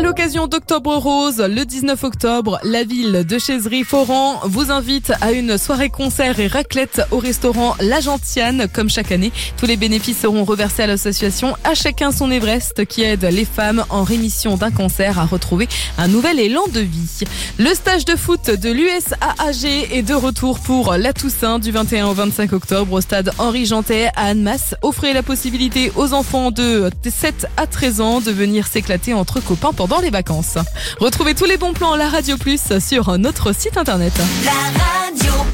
À l'occasion d'Octobre Rose, le 19 octobre, la ville de Chaisery-Foran vous invite à une soirée concert et raclette au restaurant La Gentiane. Comme chaque année, tous les bénéfices seront reversés à l'association À chacun son Everest qui aide les femmes en rémission d'un cancer à retrouver un nouvel élan de vie. Le stage de foot de l'USAAG est de retour pour la Toussaint du 21 au 25 octobre au stade Henri Jantet à Annemasse. Offrez la possibilité aux enfants de 7 à 13 ans de venir s'éclater entre copains pendant les vacances. Retrouvez tous les bons plans La Radio Plus sur notre site internet. La Radio